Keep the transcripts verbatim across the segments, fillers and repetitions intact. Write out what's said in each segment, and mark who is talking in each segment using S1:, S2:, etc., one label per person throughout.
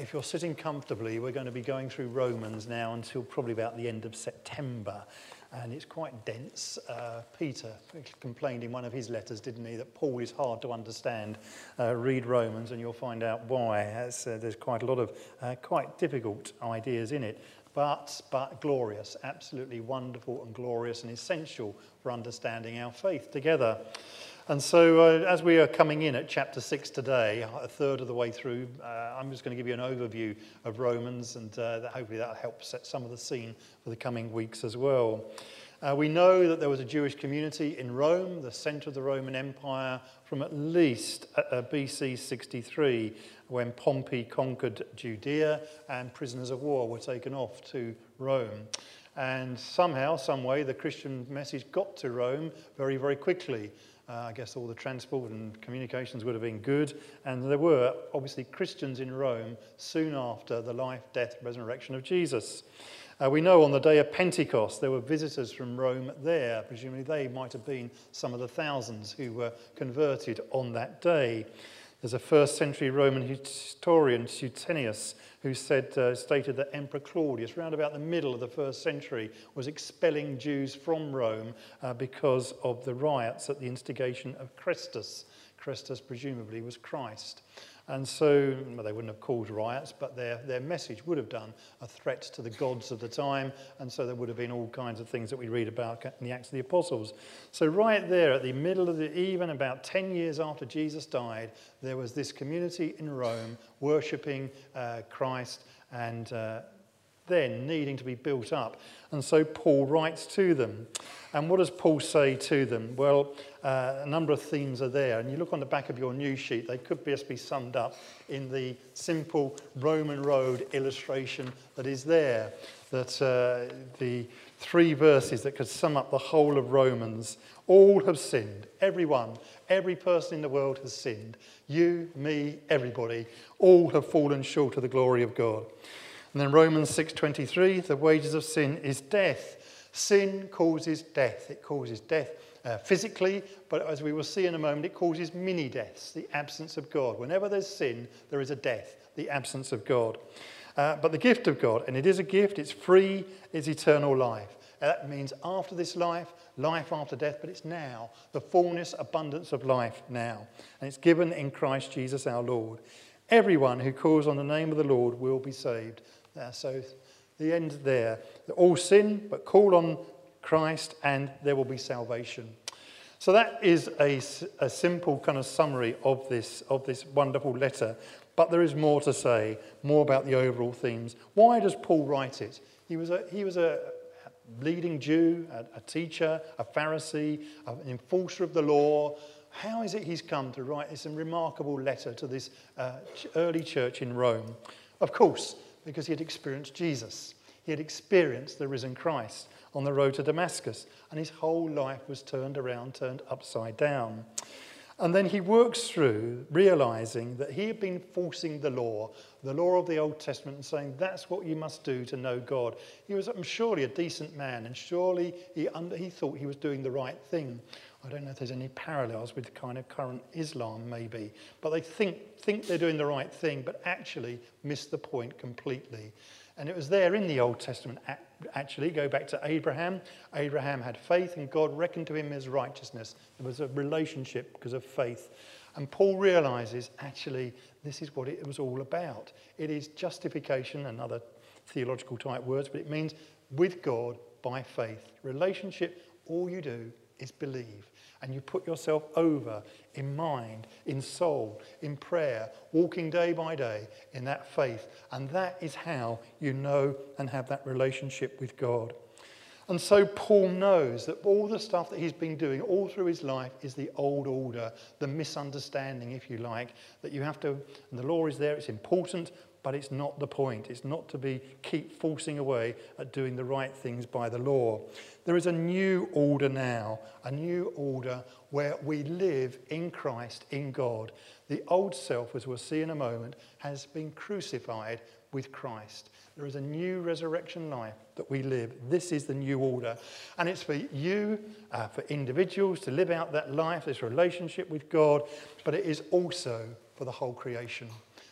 S1: if you're sitting comfortably, we're going to be going through Romans now until probably about the end of September. And it's quite dense. Uh, Peter complained in one of his letters, didn't he, that Paul is hard to understand. Uh, read Romans and you'll find out why. As, uh, there's quite a lot of uh, quite difficult ideas in it, but, but glorious, absolutely wonderful and glorious and essential for understanding our faith together. And so uh, as we are coming in at chapter six today, a third of the way through, uh, I'm just going to give you an overview of Romans, and uh, that hopefully that'll help set some of the scene for the coming weeks as well. Uh, we know that there was a Jewish community in Rome, the centre of the Roman Empire, from at least uh, B C sixty-three, when Pompey conquered Judea and prisoners of war were taken off to Rome. And somehow, some way, the Christian message got to Rome very, very quickly. Uh, I guess all the transport and communications would have been good. And there were obviously Christians in Rome soon after the life, death, resurrection of Jesus. Uh, we know on the day of Pentecost there were visitors from Rome there. Presumably they might have been some of the thousands who were converted on that day. There's a first century Roman historian, Suetonius, who said, uh, stated that Emperor Claudius, around about the middle of the first century, was expelling Jews from Rome uh, because of the riots at the instigation of Christus. Christus presumably was Christ. And so, well, they wouldn't have caused riots, but their, their message would have done a threat to the gods of the time, and so there would have been all kinds of things that we read about in the Acts of the Apostles. So right there at the middle of the, even about ten years after Jesus died, there was this community in Rome worshipping uh, Christ and uh, then needing to be built up. And so Paul writes to them. And what does Paul say to them? Well, uh, a number of themes are there. And you look on the back of your news sheet, they could best be summed up in the simple Roman road illustration that is there. That uh, the three verses that could sum up the whole of Romans. All have sinned. Everyone, every person in the world has sinned. You, me, everybody. All have fallen short of the glory of God. And then Romans six twenty-three, the wages of sin is death. Sin causes death. It causes death uh, physically, but as we will see in a moment, it causes mini-deaths, the absence of God. Whenever there's sin, there is a death, the absence of God. Uh, but the gift of God, and it is a gift, it's free, is eternal life. Uh, that means after this life, life after death, but it's now, the fullness, abundance of life now. And it's given in Christ Jesus our Lord. Everyone who calls on the name of the Lord will be saved. Uh, so the end there. All sin, but call on Christ and there will be salvation. So that is a, a simple kind of summary of this, of this wonderful letter. But there is more to say, more about the overall themes. Why does Paul write it? He was a, he was a leading Jew, a, a teacher, a Pharisee, an enforcer of the law. How is it he's come to write this remarkable letter to this uh, early church in Rome? Of course, because he had experienced Jesus. He had experienced the risen Christ on the road to Damascus, and his whole life was turned around, turned upside down. And then he works through realizing that he had been forcing the law, the law of the Old Testament, and saying that's what you must do to know God. He was um, surely a decent man, and surely he, under, he thought he was doing the right thing. I don't know if there's any parallels with kind of current Islam, maybe. But they think, think they're doing the right thing, but actually miss the point completely. And it was there in the Old Testament, actually. Go back to Abraham. Abraham had faith, and God reckoned to him as righteousness. There was a relationship because of faith. And Paul realizes, actually, this is what it was all about. It is justification, and other theological type words, but it means with God by faith. Relationship, all you do is believe. And you put yourself over in mind, in soul, in prayer, walking day by day in that faith. And that is how you know and have that relationship with God. And so Paul knows that all the stuff that he's been doing all through his life is the old order, the misunderstanding, if you like, that you have to, and the law is there, it's important, but it's not the point. It's not to be keep forcing away at doing the right things by the law. There is a new order now, a new order where we live in Christ, in God. The old self, as we'll see in a moment, has been crucified with Christ. There is a new resurrection life that we live. This is the new order. And it's for you, uh, for individuals to live out that life, this relationship with God, but it is also for the whole creation.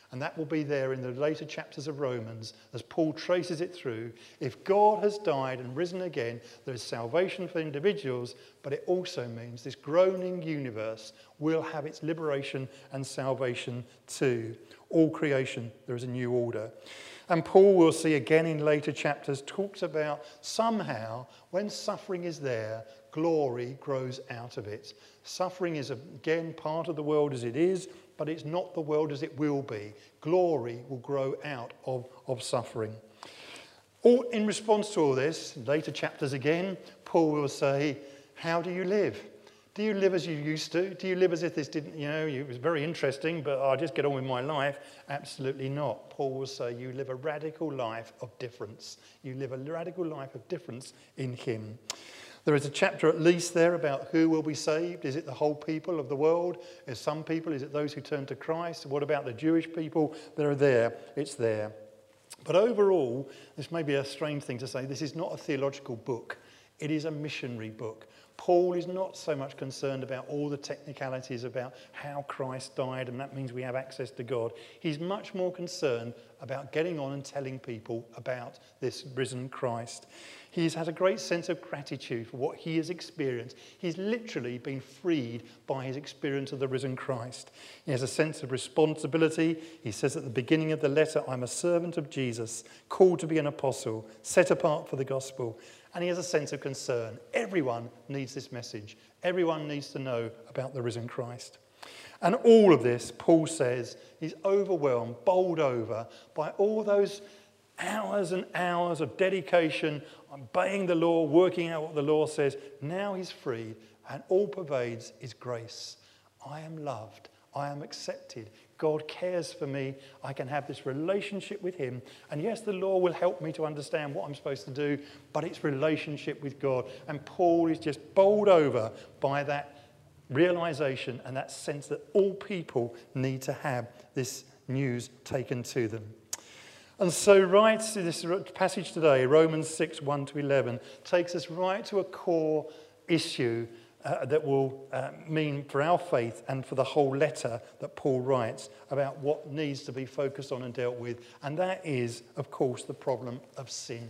S1: And that will be there in the later chapters of Romans as Paul traces it through. If God has died and risen again, there is salvation for individuals, but it also means this groaning universe will have its liberation and salvation too. All creation, there is a new order. And Paul, will see again in later chapters, talks about somehow when suffering is there, glory grows out of it. Suffering is again part of the world as it is, but it's not the world as it will be. Glory will grow out of, of suffering. All, in response to all this, later chapters again, Paul will say, how do you live? Do you live as you used to? Do you live as if this didn't, you know, it was very interesting, but I'll just get on with my life? Absolutely not. Paul will say you live a radical life of difference. You live a radical life of difference in him. There is a chapter at least there about who will be saved. Is it the whole people of the world? Is some people? Is it those who turn to Christ? What about the Jewish people that are there? It's there. But overall, this may be a strange thing to say, this is not a theological book. It is a missionary book. Paul is not so much concerned about all the technicalities about how Christ died and that means we have access to God. He's much more concerned about getting on and telling people about this risen Christ. He's had a great sense of gratitude for what he has experienced. He's literally been freed by his experience of the risen Christ. He has a sense of responsibility. He says at the beginning of the letter, I'm a servant of Jesus, called to be an apostle, set apart for the gospel. And he has a sense of concern. Everyone needs this message. Everyone needs to know about the risen Christ. And all of this, Paul says, is overwhelmed, bowled over by all those hours and hours of dedication, obeying the law, working out what the law says. Now he's free, and all pervades is grace. I am loved. I am accepted. God cares for me. I can have this relationship with him. And yes, the law will help me to understand what I'm supposed to do, but it's relationship with God. And Paul is just bowled over by that realization and that sense that all people need to have this news taken to them. And so right to this passage today, Romans six, one to eleven, takes us right to a core issue uh, that will uh, mean for our faith and for the whole letter that Paul writes about what needs to be focused on and dealt with. And that is, of course, the problem of sin.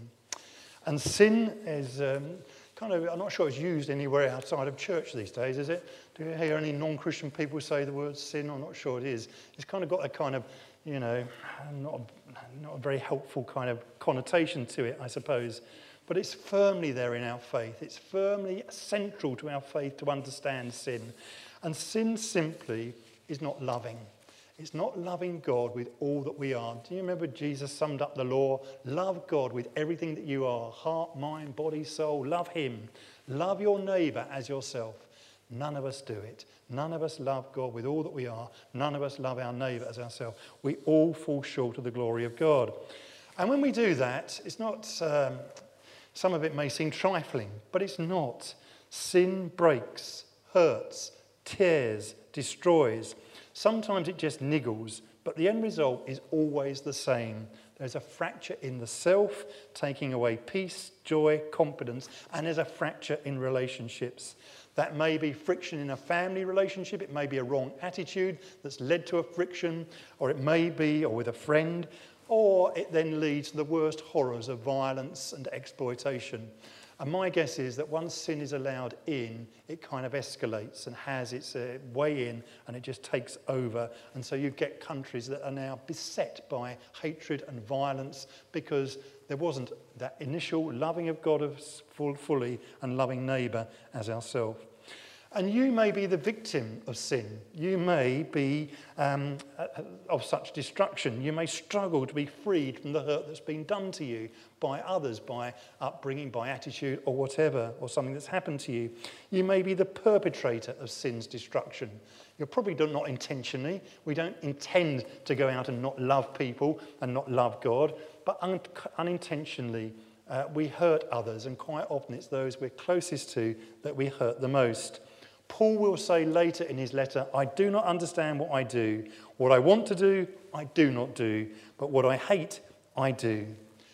S1: And sin is um, kind of, I'm not sure it's used anywhere outside of church these days, is it? Do you hear any non-Christian people say the word sin? I'm not sure it is. It's kind of got a kind of, you know, not a, not a very helpful kind of connotation to it, I suppose. But it's firmly there in our faith. It's firmly central to our faith to understand sin. And sin simply is not loving. It's not loving God with all that we are. Do you remember Jesus summed up the law? Love God with everything that you are. Heart, mind, body, soul. Love him. Love your neighbour as yourself. None of us do it. None of us love God with all that we are. None of us love our neighbour as ourselves. We all fall short of the glory of God. And when we do that, it's not... Um, some of it may seem trifling, but it's not. Sin breaks, hurts, tears, destroys. Sometimes it just niggles, but the end result is always the same. There's a fracture in the self, taking away peace, joy, confidence, and there's a fracture in relationships. That may be friction in a family relationship, it may be a wrong attitude that's led to a friction, or it may be, or with a friend, or it then leads to the worst horrors of violence and exploitation. And my guess is that once sin is allowed in, it kind of escalates and has its uh, way in, and it just takes over. And so you get countries that are now beset by hatred and violence because there wasn't that initial loving of God as full, fully and loving neighbour as ourselves. And you may be the victim of sin. You may be um, of such destruction. You may struggle to be freed from the hurt that's been done to you by others, by upbringing, by attitude, or whatever, or something that's happened to you. You may be the perpetrator of sin's destruction. You're probably not intentionally. We don't intend to go out and not love people and not love God, but un- unintentionally uh, we hurt others, and quite often it's those we're closest to that we hurt the most. Paul will say later in his letter, I do not understand what I do. What I want to do, I do not do. But what I hate, I do.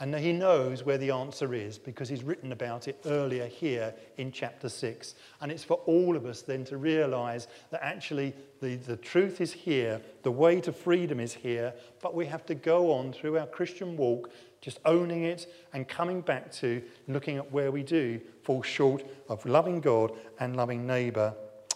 S1: And he knows where the answer is because he's written about it earlier here in chapter six. And it's for all of us then to realise that actually the, the truth is here, the way to freedom is here, but we have to go on through our Christian walk, just owning it and coming back to looking at where we do fall short of loving God and loving neighbour.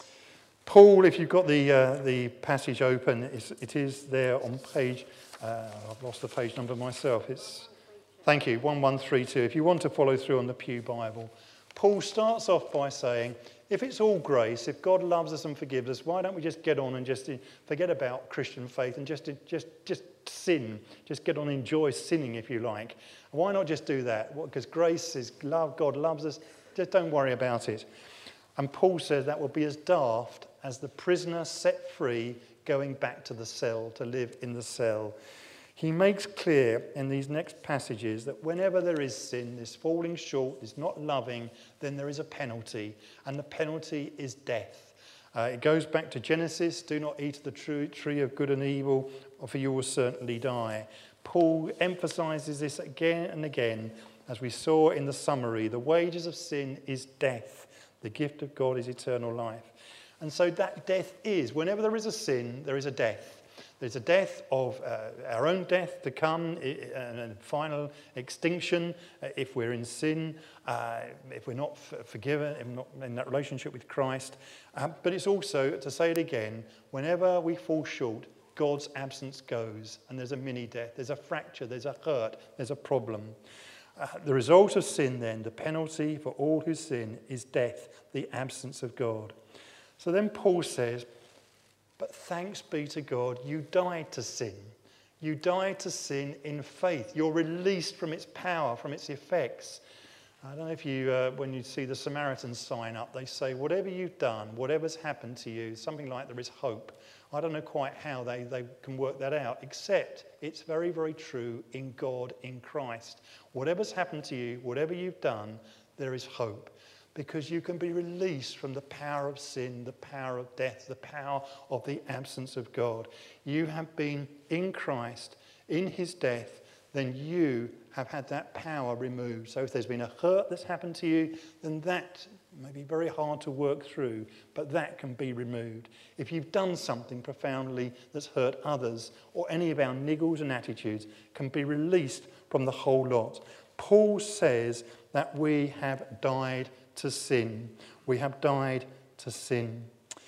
S1: Paul, if you've got the uh, the passage open, it's, it is there on page, uh, I've lost the page number myself, it's... Thank you, one one three two. If you want to follow through on the Pew Bible. Paul starts off by saying, if it's all grace, if God loves us and forgives us, why don't we just get on and just forget about Christian faith and just, just, just sin, just get on and enjoy sinning if you like. Why not just do that? Because grace is love, God loves us, just don't worry about it. And Paul says that will be as daft as the prisoner set free going back to the cell, to live in the cell. He makes clear in these next passages that whenever there is sin, this falling short, this not loving, then there is a penalty, and the penalty is death. Uh, it goes back to Genesis, do not eat of the true tree of good and evil, or for you will certainly die. Paul emphasises this again and again, as we saw in the summary. The wages of sin is death. The gift of God is eternal life. And so that death is, whenever there is a sin, there is a death. There's a death of uh, our own death to come, and a final extinction uh, if we're in sin, uh, if we're not f- forgiven, if not in that relationship with Christ. Uh, but it's also, to say it again, whenever we fall short, God's absence goes, and there's a mini-death, there's a fracture, there's a hurt, there's a problem. Uh, the result of sin then, the penalty for all who sin, is death, the absence of God. So then Paul says, but thanks be to God, you died to sin. You died to sin in faith. You're released from its power, from its effects. I don't know if you, uh, when you see the Samaritans sign up, they say, whatever you've done, whatever's happened to you, something like there is hope. I don't know quite how they, they can work that out, except it's very, very true in God, in Christ. Whatever's happened to you, whatever you've done, there is hope. Because you can be released from the power of sin, the power of death, the power of the absence of God. You have been in Christ, in his death, then you have had that power removed. So if there's been a hurt that's happened to you, then that may be very hard to work through, but that can be removed. If you've done something profoundly that's hurt others, or any of our niggles and attitudes can be released from the whole lot. Paul says that we have died to sin. We have died to sin.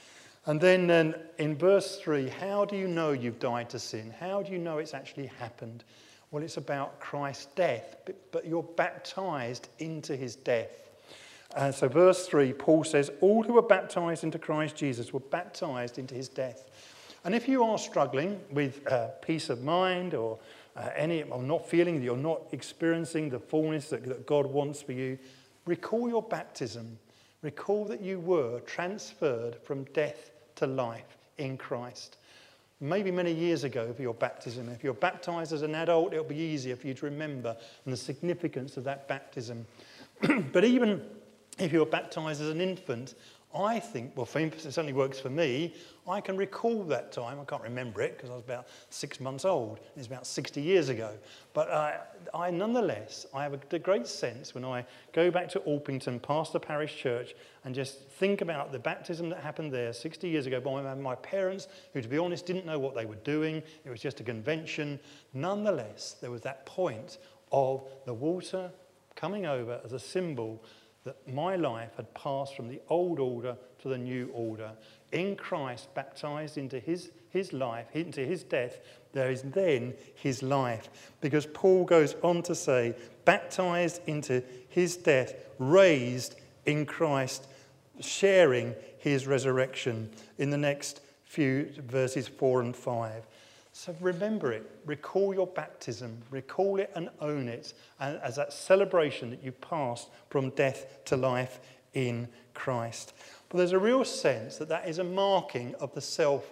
S1: And then um, in verse three, how do you know you've died to sin? How do you know it's actually happened? Well, it's about Christ's death, but, but you're baptized into his death. Uh, so verse three, Paul says, all who were baptized into Christ Jesus were baptized into his death. And if you are struggling with uh, peace of mind or uh, any, or not feeling that you're not experiencing the fullness that, that God wants for you, recall your baptism. Recall that you were transferred from death to life in Christ. Maybe many years ago for your baptism. If you're baptized as an adult, it'll be easier for you to remember and the significance of that baptism. But even if you're baptized as an infant, I think, well, for infants, it certainly works for me. I can recall that time. I can't remember it because I was about six months old. It's about sixty years ago. But I, I nonetheless, I have a great sense when I go back to Alpington, past the parish church, and just think about the baptism that happened there sixty years ago by my parents, who, to be honest, didn't know what they were doing. It was just a convention. Nonetheless, there was that point of the water coming over as a symbol that my life had passed from the old order to the new order. In Christ, baptized into his, his life, into his death, there is then his life. Because Paul goes on to say, baptized into his death, raised in Christ, sharing his resurrection in the next few verses four and five. So remember it, recall your baptism, recall it and own it and as that celebration that you passed from death to life in Christ. But there's a real sense that that is a marking of the self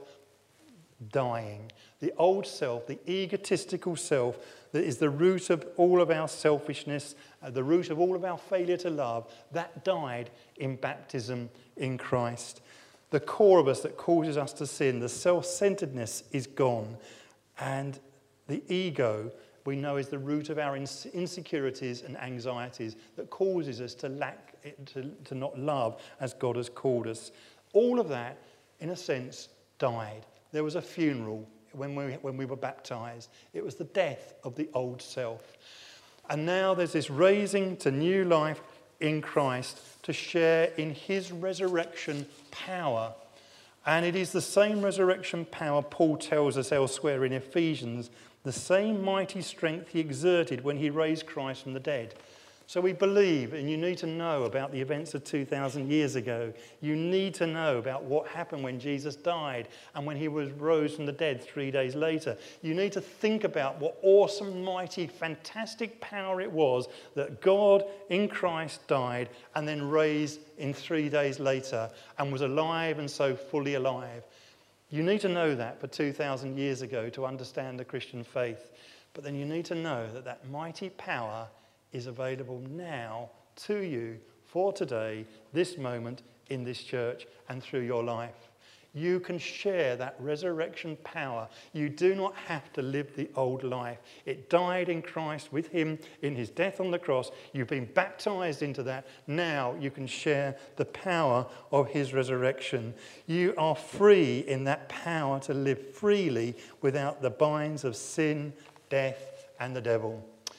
S1: dying, the old self, the egotistical self that is the root of all of our selfishness, uh, the root of all of our failure to love, that died in baptism in Christ. The core of us that causes us to sin, the self-centeredness is gone, and the ego we know is the root of our insecurities and anxieties that causes us to lack, to, to not love as God has called us. All of that, in a sense, died. There was a funeral when we, when we were baptised. It was the death of the old self. And now there's this raising to new life in Christ to share in his resurrection power. And it is the same resurrection power Paul tells us elsewhere in Ephesians, the same mighty strength he exerted when he raised Christ from the dead. So we believe, and you need to know about the events of two thousand years ago. You need to know about what happened when Jesus died and when he was rose from the dead three days later. You need to think about what awesome, mighty, fantastic power it was that God in Christ died and then raised in three days later and was alive and so fully alive. You need to know that for two thousand years ago to understand the Christian faith. But then you need to know that that mighty power is available now to you for today, this moment in this church and through your life. You can share that resurrection power. You do not have to live the old life. It died in Christ with him in his death on the cross. You've been baptized into that. Now you can share the power of his resurrection. You are free in that power to live freely without the binds of sin, death, and the devil.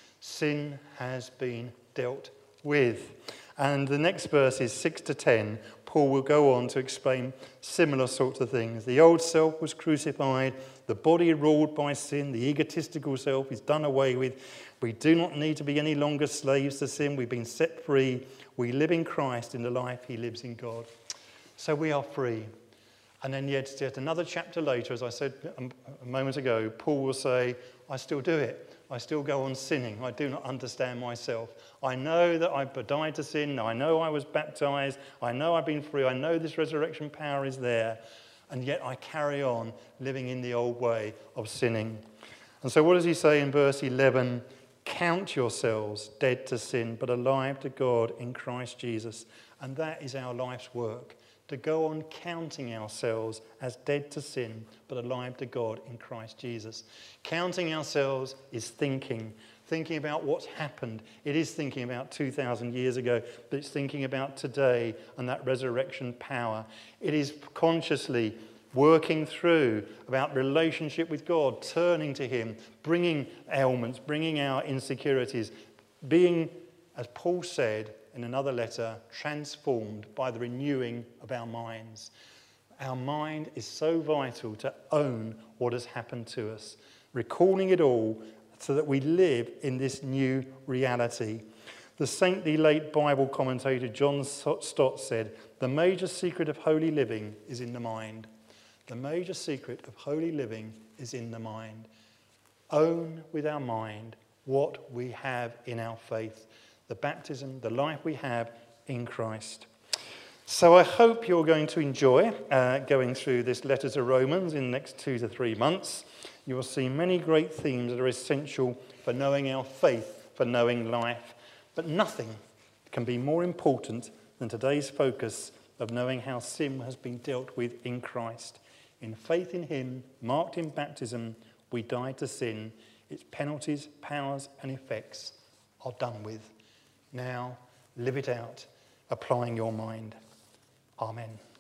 S1: Sin has been dealt with. And the next verses, six to ten, Paul will go on to explain similar sorts of things. The old self was crucified, the body ruled by sin, the egotistical self is done away with. We do not need to be any longer slaves to sin. We've been set free. We live in Christ in the life he lives in God. So we are free. And then yet, yet another chapter later, as I said a moment ago, Paul will say, I still do it. I still go on sinning. I do not understand myself. I know that I died to sin. I know I was baptized. I know I've been free. I know this resurrection power is there. And yet I carry on living in the old way of sinning. And so what does he say in verse eleven? Count yourselves dead to sin, but alive to God in Christ Jesus. And that is our life's work. To go on counting ourselves as dead to sin, but alive to God in Christ Jesus. Counting ourselves is thinking, thinking about what's happened. It is thinking about two thousand years ago, but it's thinking about today and that resurrection power. It is consciously working through about relationship with God, turning to him, bringing ailments, bringing our insecurities, being, as Paul said, in another letter, transformed by the renewing of our minds. Our mind is so vital to own what has happened to us, recalling it all so that we live in this new reality. The saintly late Bible commentator John Stott said, the major secret of holy living is in the mind. The major secret of holy living is in the mind. Own with our mind what we have in our faith. The baptism, the life we have in Christ. So I hope you're going to enjoy uh, going through this letter to Romans in the next two to three months. You will see many great themes that are essential for knowing our faith, for knowing life. But nothing can be more important than today's focus of knowing how sin has been dealt with in Christ. In faith in him, marked in baptism, we died to sin. Its penalties, powers and effects are done with. Now, live it out, applying your mind. Amen.